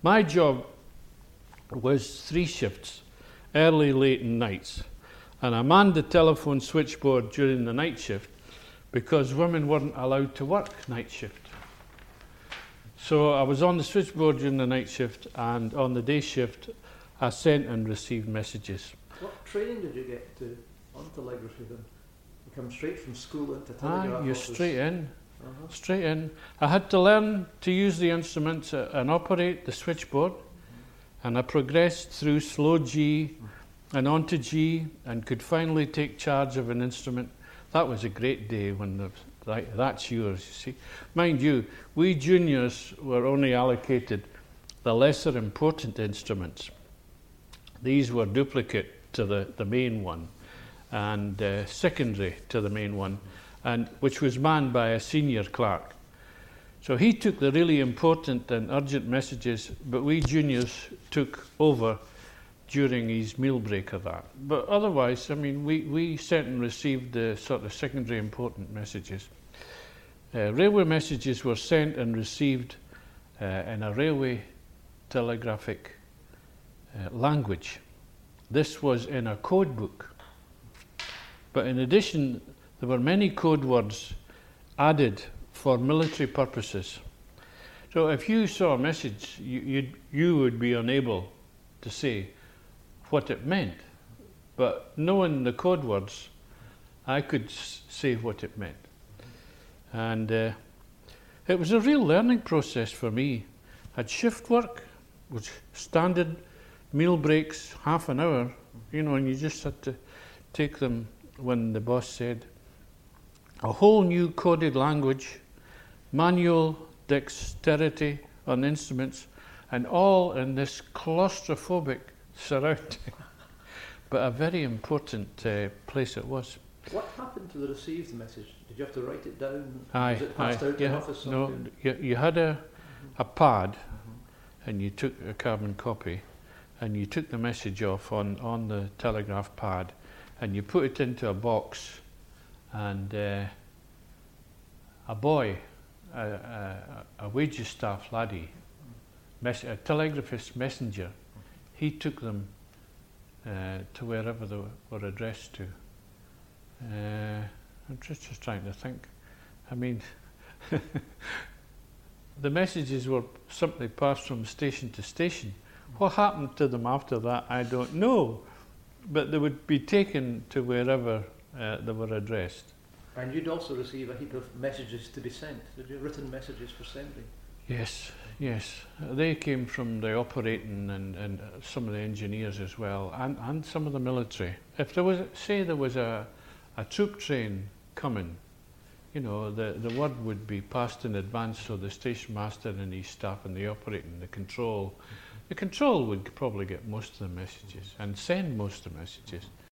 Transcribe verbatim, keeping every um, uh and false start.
My job was three shifts, early, late and nights. And I manned the telephone switchboard during the night shift because women weren't allowed to work night shift. So I was on the switchboard during the night shift, and on the day shift I sent and received messages. What training did you get to on telegraphy then? You come straight from school into telegraph Ah, you're office. straight in, Uh-huh. straight in. I had to learn to use the instruments uh, and operate the switchboard, and I progressed through slow G and onto G, and could finally take charge of an instrument. That was a great day when the, right, that's yours, you see. Mind you, we juniors were only allocated the lesser important instruments. These were duplicate to the, the main one, and uh, secondary to the main one, and which was manned by a senior clerk. So he took the really important and urgent messages, but we juniors took over during his meal break of that. But otherwise, I mean, we, we sent and received the sort of secondary important messages. Uh, railway messages were sent and received uh, in a railway telegraphic uh, language. This was in a code book. But in addition, there were many code words added for military purposes. So if you saw a message, you, you'd, you would be unable to say what it meant. But knowing the code words, I could s- say what it meant. And uh, it was a real learning process for me. I had shift work, which standard meal breaks, half an hour, you know, and you just had to take them when the boss said. A whole new coded language, manual dexterity on instruments, and all in this claustrophobic surrounding. But a very important uh, place it was. What happened to the received message? Did you have to write it down? Aye, Was it passed aye, out in yeah, office? no, something? you, you had a, a pad, Mhm. and you took a carbon copy, and you took the message off on, on the telegraph pad, and you put it into a box, and uh, a boy, a, a, a wages staff laddie, mess, a telegraphist messenger, he took them uh, to wherever they were addressed to. Uh, I'm just, just trying to think. I mean, the messages were simply passed from station to station. What happened to them after that, I don't know. But they would be taken to wherever uh, they were addressed. And you'd also receive a heap of messages to be sent, did you? Written messages for sending. Yes, yes. Uh, They came from the operating and, and uh, some of the engineers as well, and, and some of the military. If there was, say there was a, a troop train coming, you know, the, the word would be passed in advance, so the station master and his staff and the operating, the control, the control would probably get most of the messages and send most of the messages.